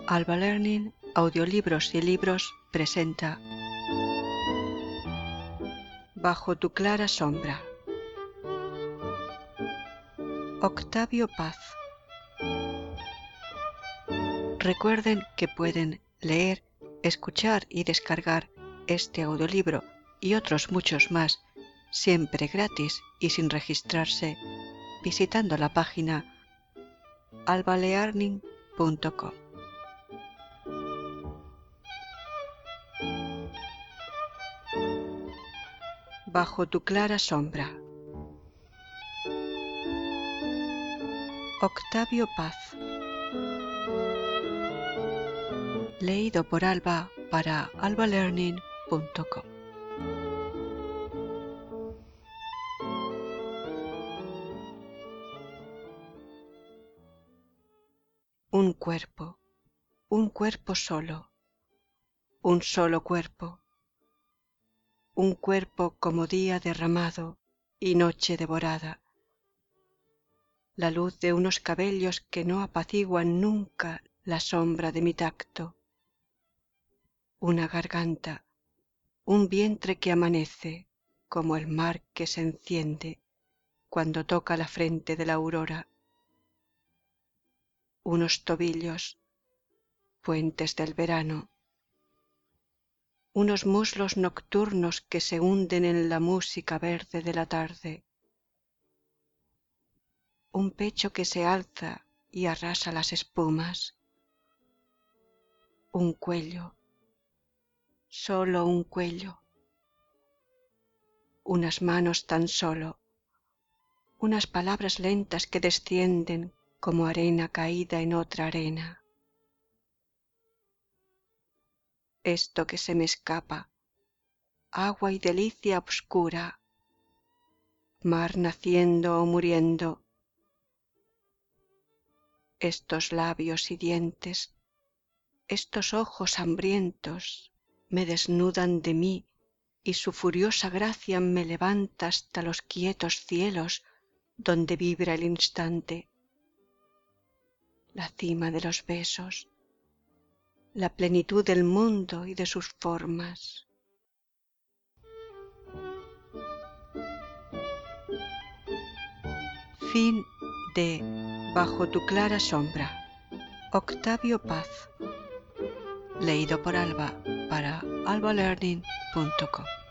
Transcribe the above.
Alba Learning, Audiolibros y Libros presenta Bajo tu clara sombra. Octavio Paz. Recuerden que pueden leer, escuchar y descargar este audiolibro y otros muchos más, siempre gratis y sin registrarse, visitando la página albalearning.com. Bajo tu clara sombra. Octavio Paz. Leído por Alba para albalearning.com. Un cuerpo solo, un solo cuerpo, un cuerpo como día derramado y noche devorada, la luz de unos cabellos que no apaciguan nunca la sombra de mi tacto, una garganta, un vientre que amanece como el mar que se enciende cuando toca la frente de la aurora, unos tobillos, puentes del verano, unos muslos nocturnos que se hunden en la música verde de la tarde, un pecho que se alza y arrasa las espumas, un cuello, solo un cuello, unas manos tan solo, unas palabras lentas que descienden como arena caída en otra arena. Esto que se me escapa, agua y delicia obscura, mar naciendo o muriendo, estos labios y dientes, estos ojos hambrientos me desnudan de mí y su furiosa gracia me levanta hasta los quietos cielos donde vibra el instante, la cima de los besos, la plenitud del mundo y de sus formas. Fin de Bajo tu clara sombra. Octavio Paz. Leído por Alba para albalearning.com.